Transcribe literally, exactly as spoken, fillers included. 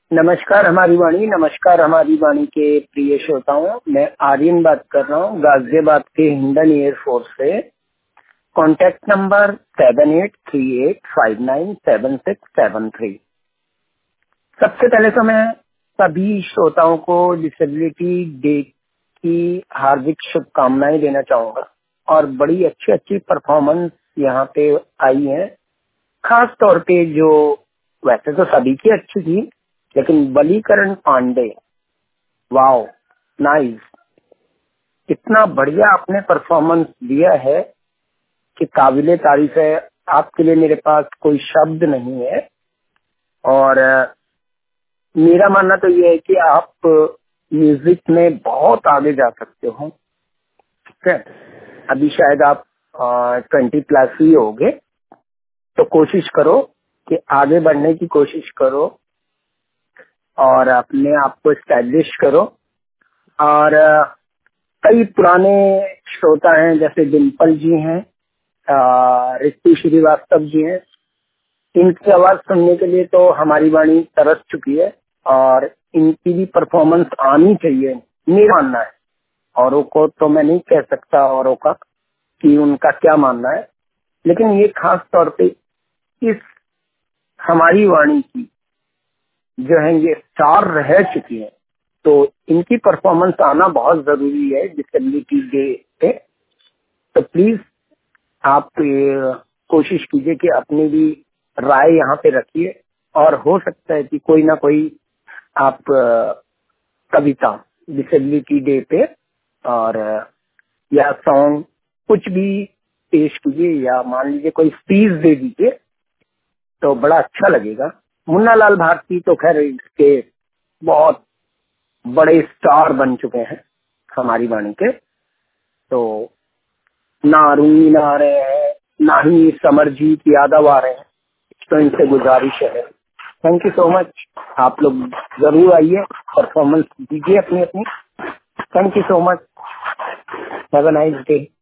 नमस्कार हमारी वाणी, नमस्कार हमारी वाणी के प्रिय श्रोताओं। मैं आर्यन बात कर रहा हूँ गाजियाबाद के हिंडन एयरफोर्स से। Contact number seven eight three eight five nine seven six seven three. सबसे पहले तो मैं सभी श्रोताओं को डिसेबिलिटी डे की हार्दिक शुभकामनाएं देना चाहूंगा और बड़ी अच्छी अच्छी परफॉर्मेंस यहाँ पे आई है। खास तौर पे जो वैसे तो सभी की अच्छी थी, लेकिन बलीकरण पांडे, वाओ, नाइस, इतना बढ़िया आपने परफॉर्मेंस दिया है कि काबिले तारीफ है। आपके लिए मेरे पास कोई शब्द नहीं है। और अ, मेरा मानना तो ये है कि आप म्यूजिक में बहुत आगे जा सकते हो। ठीक है, अभी शायद आप ट्वेंटी प्लस ही होगे, तो कोशिश करो कि आगे बढ़ने की कोशिश करो और अपने आप को स्टैब्लिश करो। और अ, कई पुराने श्रोता हैं, जैसे डिम्पल जी हैं, अ, ऋतु श्रीवास्तव जी हैं। इनकी आवाज सुनने के लिए तो हमारी वाणी तरस चुकी है और इनकी भी परफॉर्मेंस आनी चाहिए, मेरा मानना है। औरों को तो मैं नहीं कह सकता औरों का कि उनका क्या मानना है, लेकिन ये खास तौर पे इस हमारी वाणी की जो है ये स्टार रह चुकी है, तो इनकी परफॉर्मेंस आना बहुत जरूरी है डिसेबिलिटी डे पे। तो प्लीज आप ये कोशिश कीजिए कि अपनी भी राय यहाँ पे रखिए और हो सकता है कि कोई ना कोई आप अ, कविता डिसेबिलिटी डे पे और अ, या सॉन्ग कुछ भी पेश कीजिए या मान लीजिए कोई स्पीच दे दीजिए, तो बड़ा अच्छा लगेगा। मुन्ना लाल भारती तो खैर इसके बहुत बड़े स्टार बन चुके हैं हमारी वाणी के, तो ना अरुणी ना आ रहे हैं, ना ही समरजीत यादव आ रहे हैं, तो इनसे गुजारिश है। Thank you so much. आप लोग जरूर आइए, परफॉर्मेंस दीजिए अपनी अपनी। Thank you so much. Have a nice day.